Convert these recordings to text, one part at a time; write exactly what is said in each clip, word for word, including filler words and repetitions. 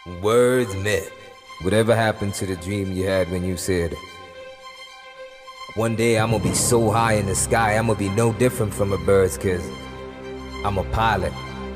Words myth. Whatever happened to the dream you had when you said, one day I'm gonna be so high in the sky, I'm gonna be no different from a bird, cause I'm a pilot.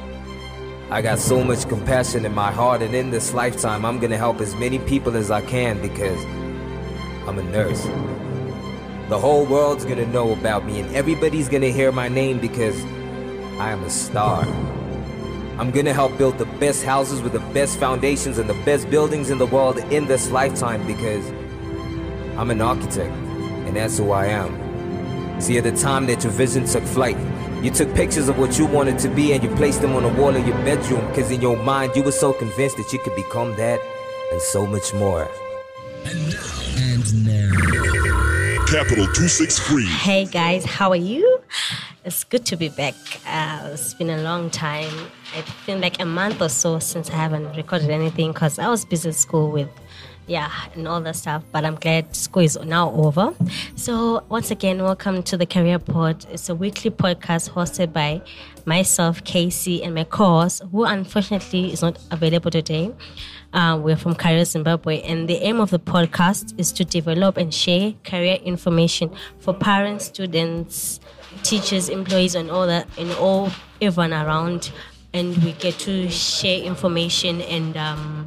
I got so much compassion in my heart, and in this lifetime I'm gonna help as many people as I can because I'm a nurse. The whole world's gonna know about me, and everybody's gonna hear my name because I am a star. I'm gonna help build the best houses with the best foundations and the best buildings in the world in this lifetime because I'm an architect, and that's who I am. See, at the time that your vision took flight, you took pictures of what you wanted to be and you placed them on the wall of your bedroom because in your mind you were so convinced that you could become that and so much more. And now, and now, Capital two sixty-three. Hey guys, how are you? It's good to be back. Uh, it's been a long time. It's been like a month or so since I haven't recorded anything because I was busy at school with, yeah, and all that stuff. But I'm glad school is now over. So once again, welcome to the Career Pod. It's a weekly podcast hosted by myself, Casey, and my co-host, who unfortunately is not available today. Uh, we're from Career Zimbabwe, and the aim of the podcast is to develop and share career information for parents, students, teachers, employees, and all that, and all everyone around. And we get to share information, and um,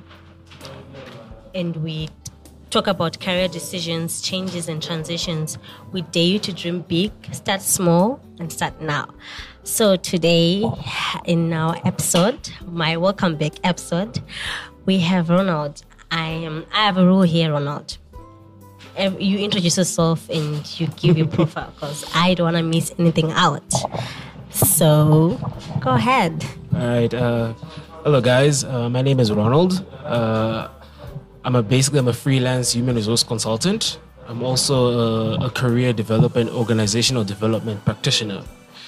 and we talk about career decisions, changes, and transitions. We dare you to dream big, start small, and start now. So today, in our episode, my welcome back episode, we have Ronald. I am. I have a rule here, Ronald. You introduce yourself and you give your profile because I don't want to miss anything out. So, go ahead. All right. Uh, hello, guys. Uh, my name is Ronald. Uh, I'm a basically I'm a freelance human resource consultant. I'm also a, a career development, organizational development practitioner.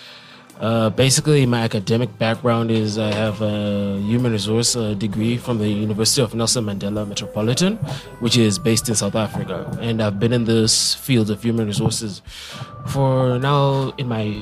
Uh, basically, my academic background is I have a human resource uh, degree from the University of Nelson Mandela Metropolitan, which is based in South Africa. And I've been in this field of human resources for now in my,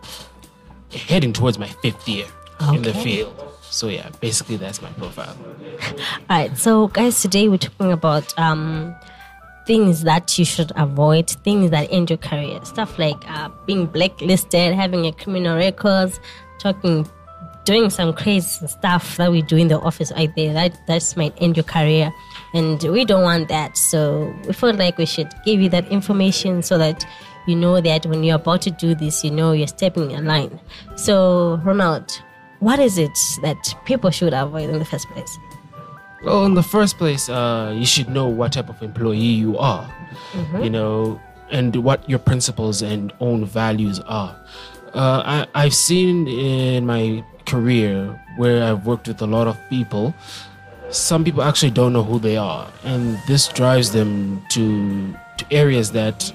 heading towards my fifth year okay. in the field. So yeah, basically that's my profile. All right, so guys, today we're talking about um, things that you should avoid, things that end your career. Stuff like uh, being blacklisted, having a criminal record, talking, doing some crazy stuff that we do in the office right there. That that might end your career, and we don't want that. So we felt like we should give you that information so that you know that when you're about to do this, you know you're stepping in line. So Ronald, what is it that people should avoid in the first place? Well, in the first place, uh, you should know what type of employee you are, mm-hmm. you know, and what your principles and own values are. Uh, I, I've seen in my career where I've worked with a lot of people, some people actually don't know who they are, and this drives them to to areas that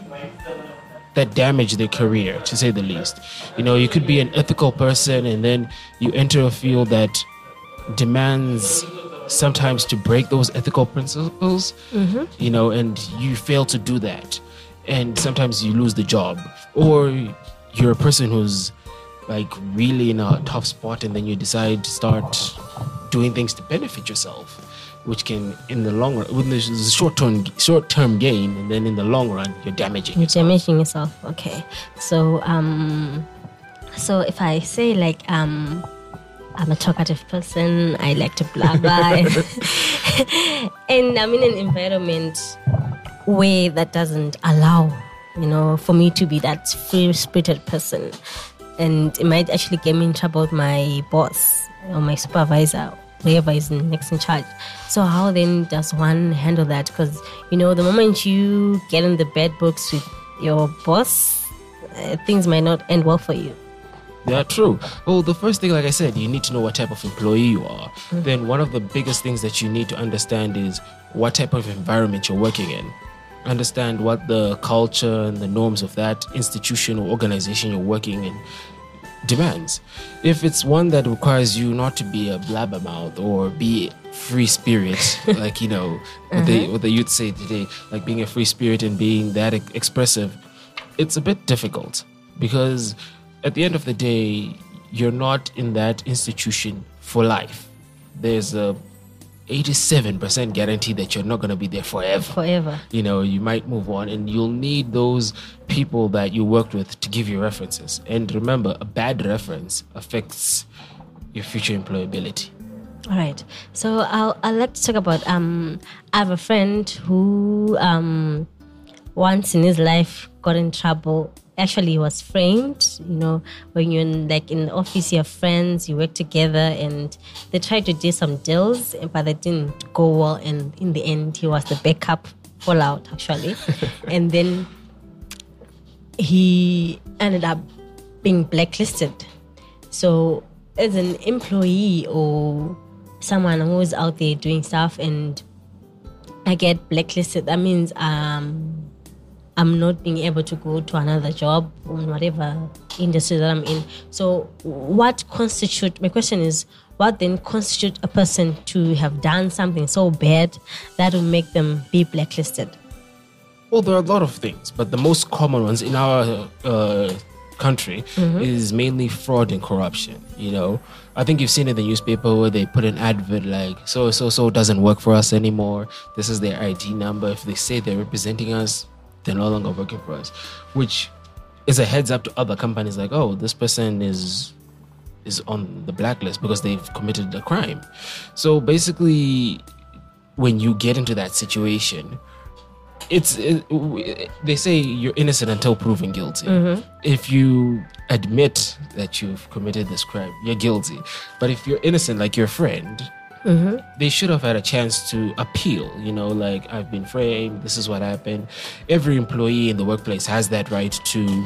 that damage their career, to say the least. You know, you could be an ethical person, and then you enter a field that demands sometimes to break those ethical principles, mm-hmm. you know, and you fail to do that. And sometimes you lose the job. Or you're a person who's like really in a tough spot, and then you decide to start doing things to benefit yourself, which can, in the long run, with the short-term short-term gain, and then in the long run, you're damaging you're yourself. damaging yourself. Okay. So, um, so if I say like, um, I'm a talkative person, I like to blah blah, and I'm in an environment where that doesn't allow, you know, for me to be that free-spirited person, and it might actually get me in trouble with my boss or my supervisor, whoever is next in charge. So how then does one handle that? Because, you know, the moment you get in the bad books with your boss, uh, things might not end well for you. Yeah, true. Well, the first thing, like I said, you need to know what type of employee you are. Mm-hmm. Then one of the biggest things that you need to understand is what type of environment you're working in. Understand what the culture and the norms of that institution or organization you're working in demands. If it's one that requires you not to be a blabbermouth or be free spirit, like, you know, what, uh-huh. they, what the youth say today, like being a free spirit and being that e- expressive, it's a bit difficult because at the end of the day, you're not in that institution for life. There's a eighty-seven percent guarantee that you're not going to be there forever. Forever. You know, you might move on, and you'll need those people that you worked with to give you references. And remember, a bad reference affects your future employability. All right. So I'll, I'd like to talk about, um, I have a friend who um, once in his life got in trouble. Actually, he was framed. You know, when you're in, like in the office, you have friends, you work together, and they tried to do some deals, but they didn't go well. And in the end, he was the backup fallout, actually. And then he ended up being blacklisted. So as an employee or someone who's out there doing stuff and I get blacklisted, that means um, I'm not being able to go to another job in whatever industry that I'm in. So what constitute, my question is, what then constitute a person to have done something so bad that will make them be blacklisted? Well, there are a lot of things, but the most common ones in our uh, country mm-hmm. is mainly fraud and corruption. You know, I think you've seen in the newspaper where they put an advert like, so, so, so doesn't work for us anymore. This is their I D number. If they say they're representing us, they're no longer working for us, which is a heads up to other companies like, oh, this person is is on the blacklist because they've committed a crime. So basically, when you get into that situation, it's it, they say you're innocent until proven guilty. Mm-hmm. If you admit that you've committed this crime, you're guilty. But if you're innocent, like your friend, mm-hmm. they should have had a chance to appeal. You know, like, I've been framed, this is what happened. Every employee in the workplace has that right to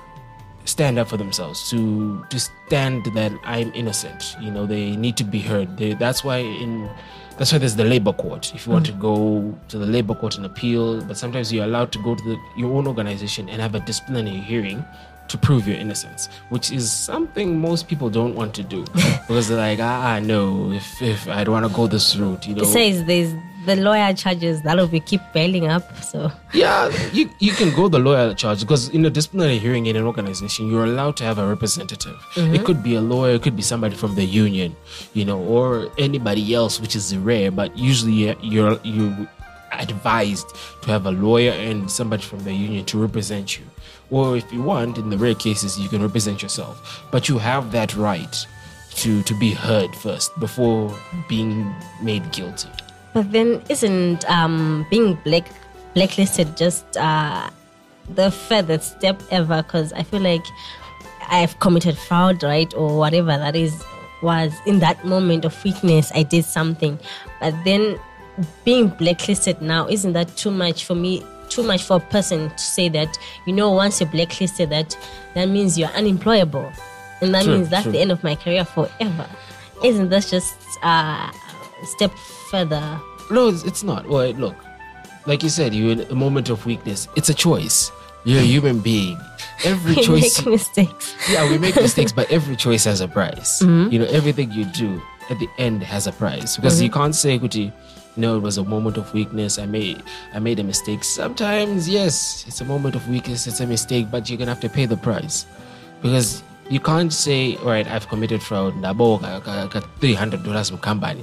stand up for themselves, to to stand that I'm innocent. You know, they need to be heard. They, that's why in that's why there's the labor court. If you want mm-hmm. to go to the labor court and appeal, but sometimes you're allowed to go to the, your own organization and have a disciplinary hearing to prove your innocence, which is something most people don't want to do because they're like, ah, no, if if I don't want to go this route, you know. It says there's the lawyer charges that'll be keep piling up. So yeah, you you can go the lawyer charge because in a disciplinary hearing in an organization, you're allowed to have a representative. Mm-hmm. It could be a lawyer, it could be somebody from the union, you know, or anybody else, which is rare, but usually you're you advised to have a lawyer and somebody from the union to represent you. Or if you want, in the rare cases, you can represent yourself. But you have that right to, to be heard first before being made guilty. But then isn't um, being black blacklisted just uh, the furthest step ever? Because I feel like I've committed fraud, right? Or whatever that is, was in that moment of weakness, I did something. But then being blacklisted now, isn't that too much for me? Too much for a person to say that, you know, once you're blacklisted, that that means you're unemployable, and that true, means that's true. the end of my career forever. Isn't that just uh, a step further? No, it's, it's not. Well, look, like you said, you're in a moment of weakness. It's a choice. You're a human being. Every we choice. make mistakes. Yeah, we make mistakes, but every choice has a price. Mm-hmm. You know, everything you do at the end has a price because mm-hmm. you can't say, Kuti, no, it was a moment of weakness. I made I made a mistake. Sometimes, yes, it's a moment of weakness. It's a mistake, but you're gonna have to pay the price because you can't say, all right, I've committed fraud. three hundred dollars from company.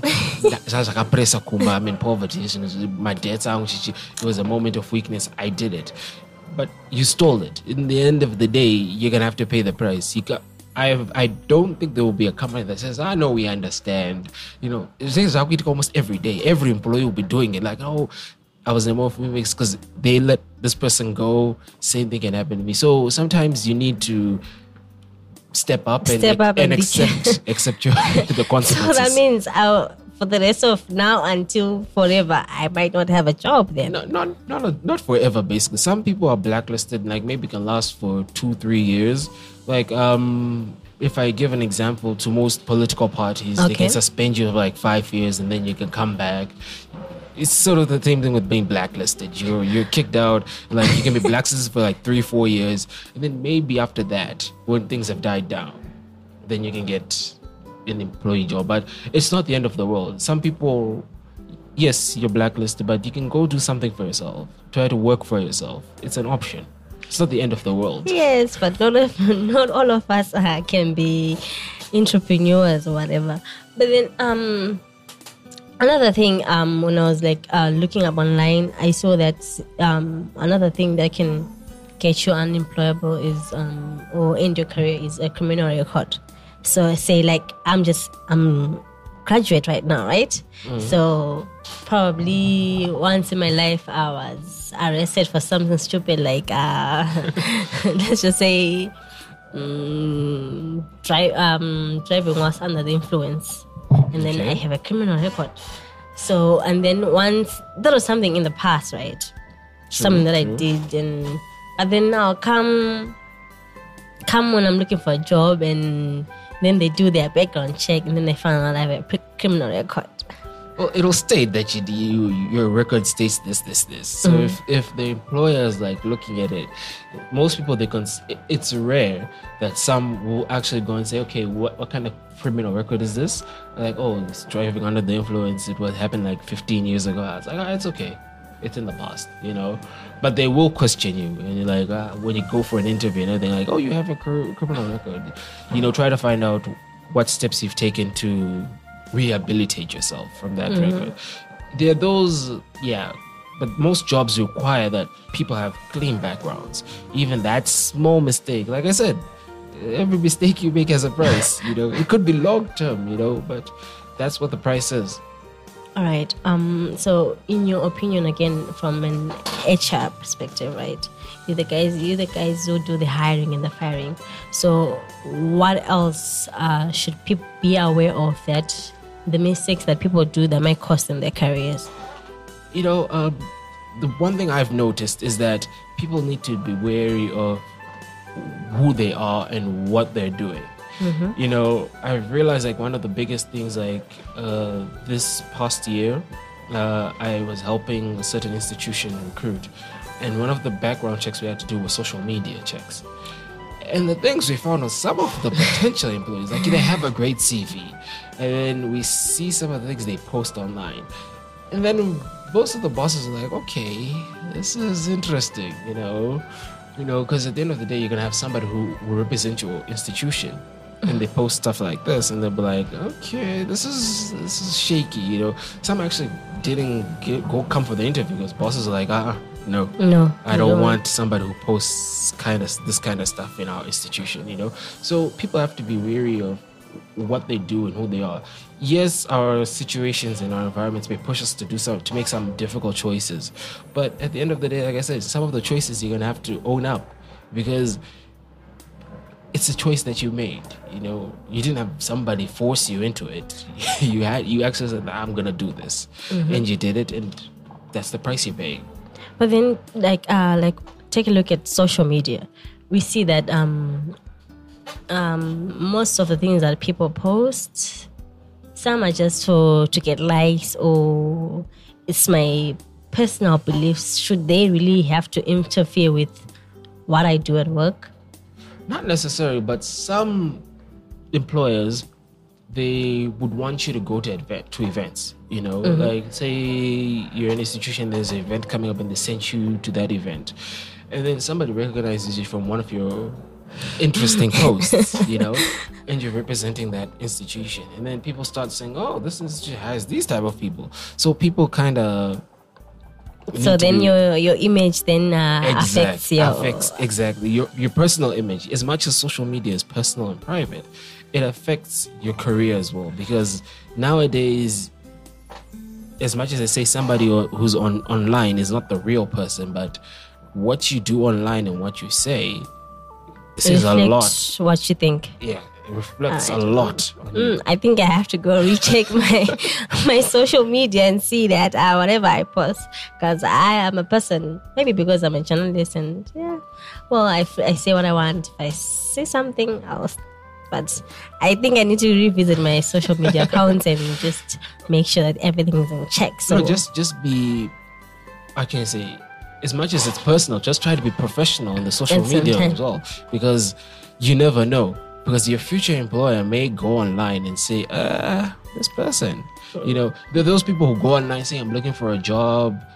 I'm in poverty. My debts are. It was a moment of weakness. I did it, but you stole it. In the end of the day, you're gonna have to pay the price. You got. I I don't think there will be a company that says, I know we understand. You know, it's almost every day. Every employee will be doing it. Like, oh, I was in a moment of weakness because they let this person go. Same thing can happen to me. So sometimes you need to step up and, step up and, and accept accept your, the consequences. So that means I'll, for the rest of now until forever, I might not have a job then. No, not not not forever. Basically, some people are blacklisted. Like maybe can last for two, three years. Like um, if I give an example, to most political parties, okay. they can suspend you for like five years and then you can come back. It's sort of the same thing with being blacklisted. You're you're kicked out. Like you can be blacklisted for like three, four years, and then maybe after that, when things have died down, then you can get an employee job. But it's not the end of the world. Some people, yes, you're blacklisted, but you can go do something for yourself. Try to work for yourself. It's an option. It's not the end of the world. Yes, but not of, not all of us uh, can be entrepreneurs or whatever. But then, um, Another thing, um, when I was like uh, looking up online, I saw that um, another thing that can get you unemployable is um, or end your career is a criminal record. So say like I'm just I'm graduate right now, right? Mm-hmm. So probably once in my life I was arrested for something stupid like uh, let's just say um, drive um, driving was under the influence. And then okay. I have a criminal record. So, and then once, that was something in the past, right? True, something that true. I did. And but then now come, come when I'm looking for a job and then they do their background check and then they find out I have a pre- criminal record. Well, it'll state that you, you your record states this, this, this. So mm-hmm. if, if the employer is like looking at it, most people, they cons- it's rare that some will actually go and say, okay, what, what kind of criminal record is this? Like, oh, it's driving under the influence. It was happened like fifteen years ago. I was like, oh, it's okay. It's in the past, you know. But they will question you. And you're like, uh, when you go for an interview and everything, like, oh, you have a cr- criminal record. You know, try to find out what steps you've taken to rehabilitate yourself from that mm-hmm. record. There are those, yeah, but most jobs require that people have clean backgrounds. Even that small mistake, like I said, every mistake you make has a price. You know, it could be long term, you know, but that's what the price is. All right. Um. So, in your opinion, again, from an H R perspective, right? You the guys, you the guys who do the hiring and the firing. So, what else uh, should people be aware of that the mistakes that people do that might cost them their careers? You know, um, the one thing I've noticed is that people need to be wary of who they are and what they're doing. Mm-hmm. You know, I've realized like one of the biggest things, like uh, this past year, uh, I was helping a certain institution recruit, and one of the background checks we had to do was social media checks. And the things we found on some of the potential employees, like they have a great C V, and then we see some of the things they post online, and then most of the bosses are like, okay, this is interesting, you know, you know, because at the end of the day, you're gonna have somebody who will represent your institution. And they post stuff like this, and they'll be like, "Okay, this is this is shaky." You know, some actually didn't get, go come for the interview because bosses are like, "Ah, no, no, I don't, don't want somebody who posts kind of this kind of stuff in our institution." You know, so people have to be wary of what they do and who they are. Yes, our situations and our environments may push us to do some to make some difficult choices, but at the end of the day, like I said, some of the choices you're gonna have to own up because it's a choice that you made. You know, you didn't have somebody force you into it. you had you actually said, I'm gonna do this, mm-hmm. and you did it, and that's the price you're paying. But then, like, uh, like take a look at social media. We see that um, um, most of the things that people post, some are just for to get likes, or it's my personal beliefs. Should they really have to interfere with what I do at work? Not necessarily, but some employers, they would want you to go to event, to events, you know, mm-hmm. like say you're in an institution, there's an event coming up and they sent you to that event. And then somebody recognizes you from one of your interesting posts, you know, and you're representing that institution. And then people start saying, oh, this institution has these type of people. So people kind of... So then your your image then uh, exact, affects your affects exactly your your personal image. As much as social media is personal and private, it affects your career as well. Because nowadays, as much as I say somebody who's on online is not the real person, but what you do online and what you say says a lot. What you think? Yeah. It reflects right. a lot. Mm, I think I have to go recheck my my social media and see that uh, whatever I post, because I am a person, maybe because I'm a journalist and yeah, well, I, I say what I want. If I say something else, but I think I need to revisit my social media accounts and just make sure that everything is in check. So no, just just be, I can say, as much as it's personal, just try to be professional on the social media as well, because you never know. Because your future employer may go online and say, uh, this person. You know, there are those people who go online saying, I'm looking for a job.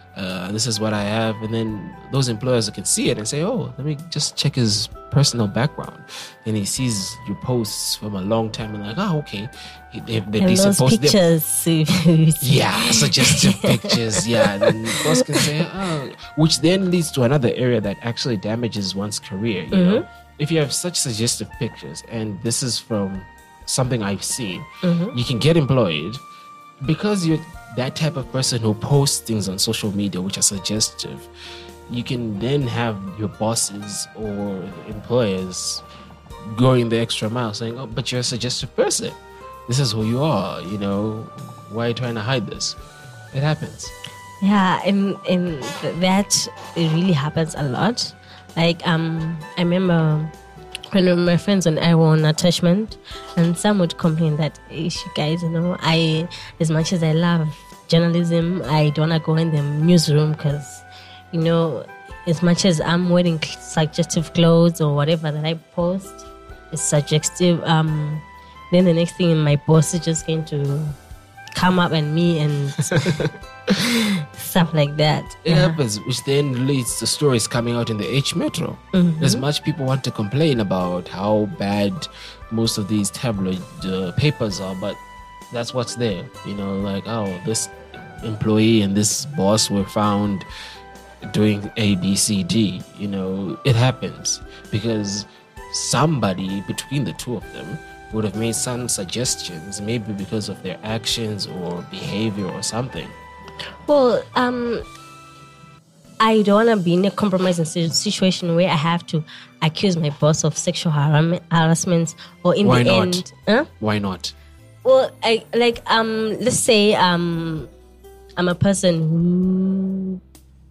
Uh, this is what I have, and then those employers can see it and say, "Oh, let me just check his personal background." And he sees your posts from a long time, and like, "Oh, okay." They, they, And they those post them. pictures. Yeah, suggestive pictures. Yeah, and then the boss can say, "Oh," which then leads to another area that actually damages one's career. You know, if you have such suggestive pictures, and this is from something I've seen, you can get employed because you're that type of person who posts things on social media which are suggestive. You can then have your bosses or employers going the extra mile saying, "Oh, but you're a suggestive person. This is who you are, you know, why are you trying to hide this?" It happens. Yeah, and and th- that it really happens a lot. Like um, I remember when my friends and I were on attachment, and some would complain that, "Ish, you guys, you know, I as much as I love journalism, I don't wanna go in the newsroom because, you know, as much as I'm wearing cl- suggestive clothes or whatever that I post is suggestive. Um, then the next thing, my boss is just going to come up at me and stuff like that." It Yeah. happens, which then leads to stories coming out in the H Metro. As much people want to complain about how bad most of these tabloid uh, papers are, but that's what's there. You know, like, oh, this employee and this boss were found doing A, B, C, D. You know, it happens because somebody between the two of them would have made some suggestions, maybe because of their actions or behavior or something. Well, um, I don't want to be in a compromising si- situation where I have to accuse my boss of sexual haram- harassment, or in Why the not? end, huh? Why not? Well, I like um, let's say um, I'm a person who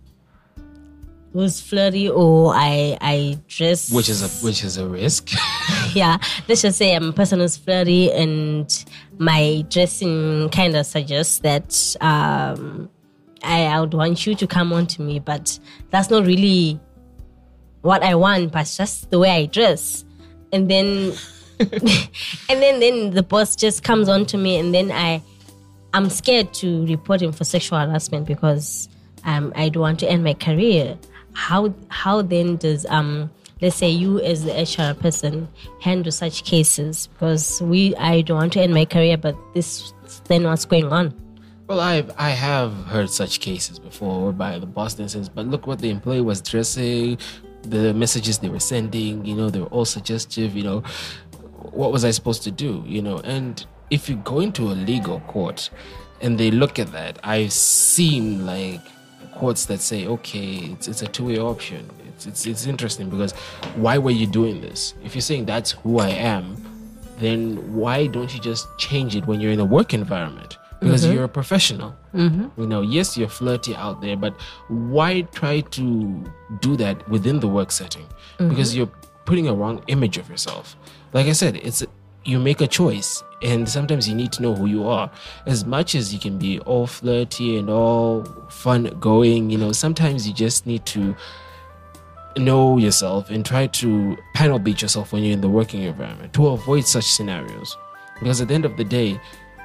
who's flirty, or I I dress Which is a which is a risk. yeah, let's just say I'm a person who's flirty and my dressing kind of suggests that um, I, I would want you to come on to me, but that's not really what I want, but it's just the way I dress. And then and then, then the boss just comes on to me, and then I I'm scared to report him for sexual harassment because um, I don't want to end my career. How how then does um let's say you as the H R person handle such cases? Because we I don't want to end my career, but this then what's going on? Well, I've I have heard such cases before, whereby the boss then says, "But look what the employee was dressing, the messages they were sending. You know, they were all suggestive. You know, what was I supposed to do? You know." And if you go into a legal court and they look at that, I've seen like courts that say, "Okay, it's it's a two-way option." It's, it's it's interesting because why were you doing this? If you're saying that's who I am, then why don't you just change it when you're in a work environment? Because you're a professional. You know, yes, you're flirty out there, but why try to do that within the work setting? Because you're putting a wrong image of yourself. Like I said, it's a, you make a choice, and sometimes you need to know who you are. As much as you can be all flirty and all fun going, you know, sometimes you just need to know yourself and try to panel beat yourself when you're in the working environment to avoid such scenarios. Because at the end of the day,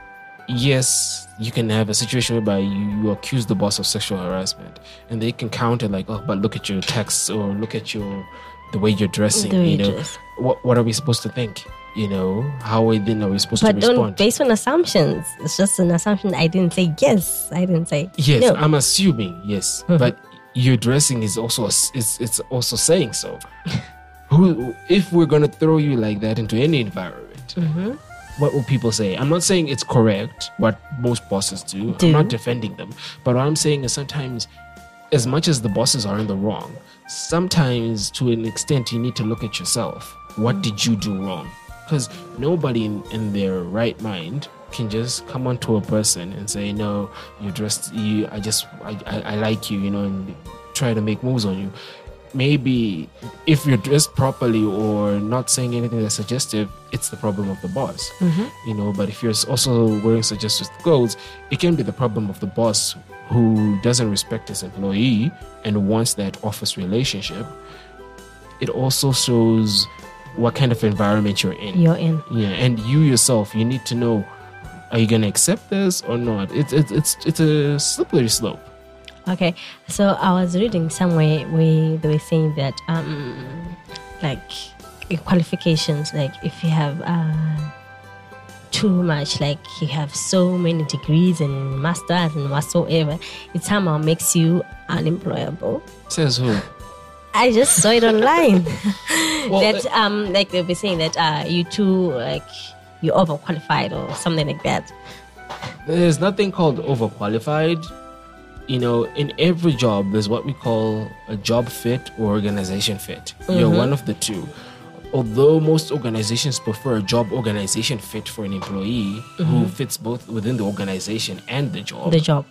yes, you can have a situation whereby you, you accuse the boss of sexual harassment, and they can counter like, "Oh, but look at your texts, or look at your the way you're dressing." The way You you know, dress. what what are we supposed to think? You know, how are- then are we supposed But to don't respond? based on assumptions. It's just an assumption. I didn't say yes. I didn't say Yes, no. I'm assuming yes, but your dressing is also it's it's also saying so. Who, if we're gonna throw you like that into any environment, what will people say? I'm not saying it's correct what most bosses do. Do. I'm not defending them, but what I'm saying is sometimes, as much as the bosses are in the wrong, sometimes to an extent you need to look at yourself. What did you do wrong? Because nobody in, in their right mind can just come onto a person and say, "No, you dressed. You, I just, I, I, I like you," you know, and try to make moves on you. Maybe if you're dressed properly or not saying anything that's suggestive, it's the problem of the boss, you know. But if you're also wearing suggestive clothes, it can be the problem of the boss who doesn't respect his employee and wants that office relationship. It also shows what kind of environment you're in. You're in. Yeah, and you yourself, you need to know: are you gonna accept this or not? It's it's it's it's a slippery slope. Okay, so I was reading somewhere where they were saying that, um, like, your qualifications, like if you have uh, too much, like you have so many degrees and masters and whatsoever, it somehow makes you unemployable. Says who? I just saw it online. Well, that uh, um, like they'll be saying that uh, you too, like you're overqualified or something like that. There's nothing called overqualified. You know, in every job, there's what we call a job fit or organization fit. Mm-hmm. You're one of the two. Although most organizations prefer a job organization fit for an employee mm-hmm. who fits both within the organization and the job. The job.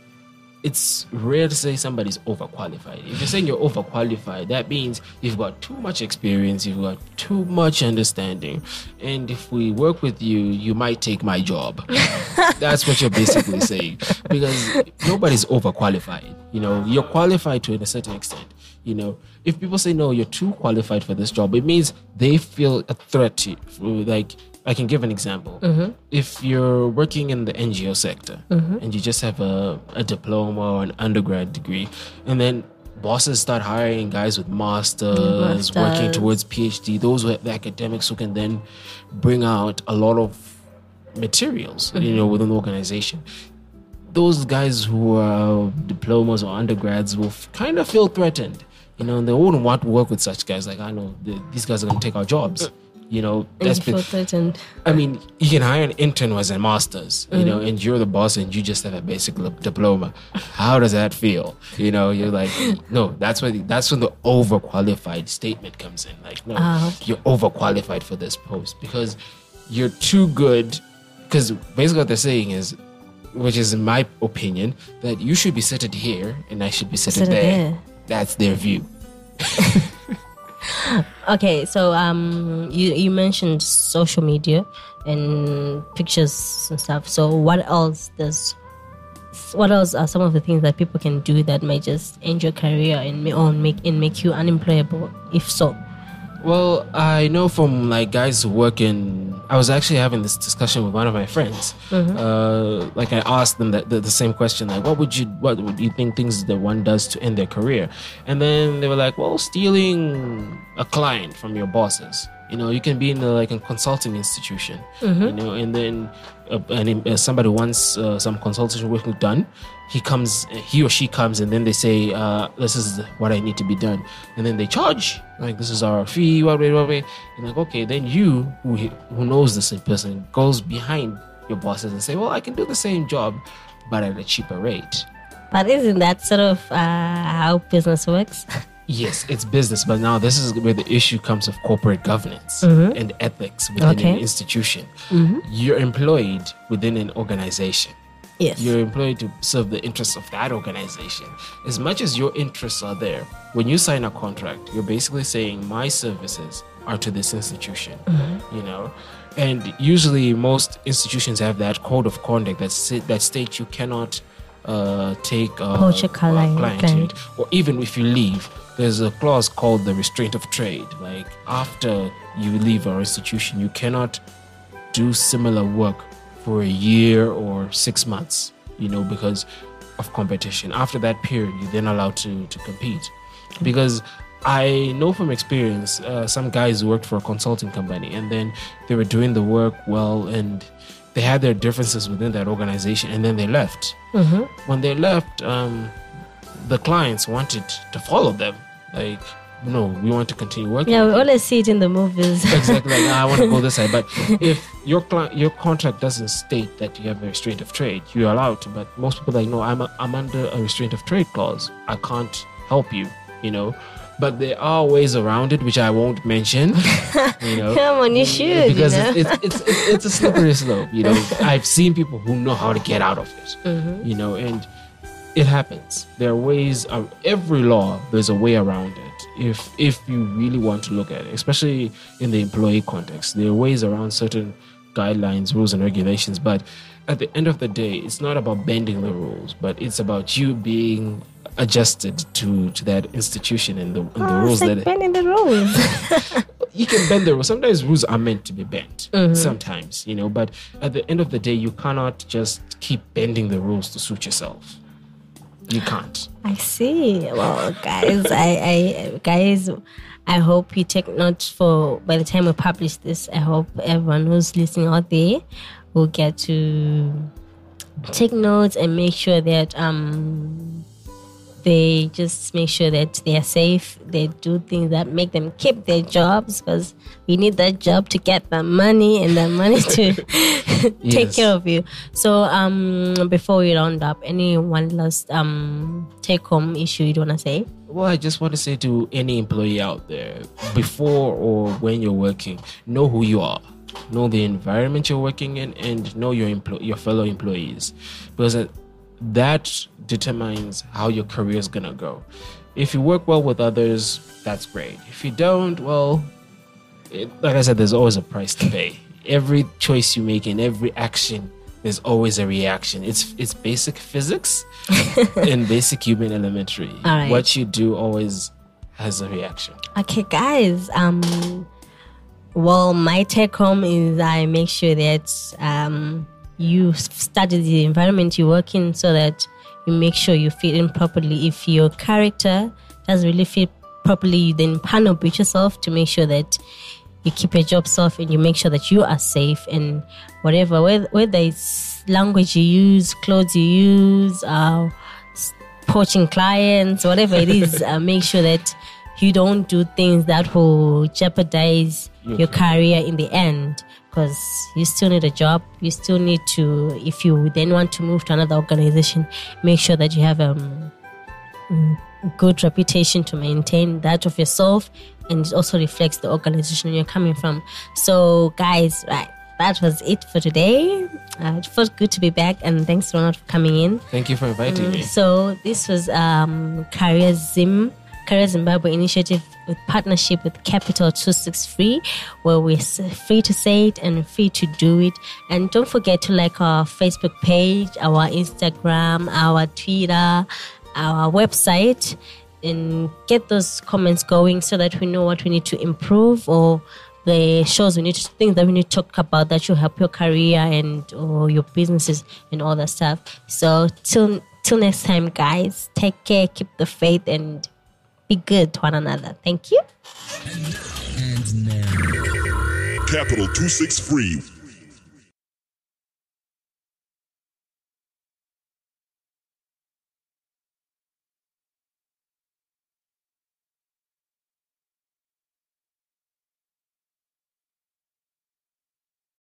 It's rare to say somebody's overqualified. If you're saying you're overqualified, that means you've got too much experience, you've got too much understanding. And if we work with you, you might take my job. That's what you're basically saying. Because nobody's overqualified. You know, you're qualified to a certain extent. You know, if people say, no, you're too qualified for this job, it means they feel a threat to you. Like, I can give an example. Mm-hmm. If you're working in the N G O sector mm-hmm. and you just have a, a diploma or an undergrad degree, and then bosses start hiring guys with masters, masters. working towards PhD, those are the academics who can then bring out a lot of materials, mm-hmm. you know, within the organization. Those guys who are diplomas or undergrads will f- kind of feel threatened, you know, and they wouldn't want to work with such guys. Like, I know the, these guys are going to take our jobs. You know, that's feel threatened. I mean, you can hire an intern who has a master's, you mm-hmm. know, and you're the boss and you just have a basic diploma. How does that feel? You know, you're like, no, that's when that's when the overqualified statement comes in. Like, no, uh, okay. you're overqualified for this post because you're too good. Because basically what they're saying is, which is in my opinion, that you should be seated here and I should be seated there. there. That's their view. Okay, so um, you you mentioned social media and pictures and stuff. So what else does? What else are some of the things that people can do that might just end your career and or make and make you unemployable? If so, well, I know from like guys who work in. I was actually having this discussion with one of my friends. Mm-hmm. Uh, like I asked them that the, the same question, like, what would you, what would you think things that one does to end their career? And then they were like, well, stealing a client from your bosses. You know, you can be in a, like a consulting institution, mm-hmm. you know, and then uh, and, uh, somebody wants uh, some consultation work done. He comes, he or she comes, and then they say, uh, "This is what I need to be done," and then they charge like, "This is our fee." What way, what way? And like, okay, then you who who knows this person goes behind your bosses and say, "Well, I can do the same job, but at a cheaper rate." But isn't that sort of uh, how business works? Yes, it's business, but now this is where the issue comes of corporate governance mm-hmm. and ethics within okay. an institution. Mm-hmm. You're employed within an organization. Yes. You're employed to serve the interests of that organization. As much as your interests are there, when you sign a contract, you're basically saying my services are to this institution, mm-hmm. you know? And usually most institutions have that code of conduct that, sit, that states you cannot uh, take a, Poach a client, client, client. Or even if you leave, there's a clause called the restraint of trade. Like after you leave our institution, you cannot do similar work for a year or six months, you know, because of competition. After that period, you're then allowed to, to compete. Because I know from experience, uh, some guys worked for a consulting company and then they were doing the work well and they had their differences within that organization and then they left. Mm-hmm. When they left, um, the clients wanted to follow them. Like, no, we want to continue working. Yeah, we always see it in the movies. Exactly. Like, ah, I want to go this side. But if your cl- your contract doesn't state that you have a restraint of trade, you're allowed to. But most people are like, no, I'm a, I'm under a restraint of trade clause. I can't help you, you know. But there are ways around it, which I won't mention. You know, come on, you should. Because you know? it's, it's, it's, it's a slippery slope. You know, I've seen people who know how to get out of it, mm-hmm. you know, and it happens. There are ways, of every law, there's a way around it. If if you really want to look at it, especially in the employee context, there are ways around certain guidelines, rules, and regulations. But at the end of the day, it's not about bending the rules, but it's about you being adjusted to, to that institution and the, and oh, the rules it's like that bending the rules. You can bend the rules. Sometimes rules are meant to be bent. Mm-hmm. Sometimes, you know. But at the end of the day, you cannot just keep bending the rules to suit yourself. You can't. I see. Well, guys, I, I, guys, I hope you take notes for by the time we publish this. I hope everyone who's listening out there will get to take notes and make sure that um they just make sure that they are safe. They do things that make them keep their jobs, because we need that job to get the money and the money to take Yes. care of you. So um, before we round up, any one last um, take-home issue you'd want to say? Well, I just want to say to any employee out there, before or when you're working, know who you are. Know the environment you're working in, and know your empl- your fellow employees, because uh, that determines how your career is gonna go. If you work well with others, that's great. If you don't, well, it, like I said, there's always a price to pay. Every choice you make in every action, there's always a reaction. It's it's basic physics and basic human elementary. All right. What you do always has a reaction. Okay, guys. Um, well, my take home is I make sure that um, you study the environment you work in, so that you make sure you fit in properly. If your character doesn't really fit properly, you then partner with yourself to make sure that you keep your job safe and you make sure that you are safe, and whatever, whether, whether it's language you use, clothes you use, uh, poaching clients, whatever it is, uh, make sure that you don't do things that will jeopardize Your your career in the end, because you still need a job. You still need to, if you then want to move to another organization, make sure that you have um, a good reputation to maintain that of yourself, and it also reflects the organization you're coming from. So guys, right, that was it for today. Uh, it felt good to be back, and thanks Ronald for coming in. Thank you for inviting me. So this was um, Career Zim, Career Zimbabwe initiative with partnership with Capital two sixty-three, where we're free to say it and free to do it. And don't forget to like our Facebook page, our Instagram, our Twitter, our website, and get those comments going so that we know what we need to improve, or the shows we need to, things that we need to talk about that will help your career and or your businesses and all that stuff. So till till next time, guys, take care, keep the faith, and be good to one another. Thank you. And now. Capital two sixty-three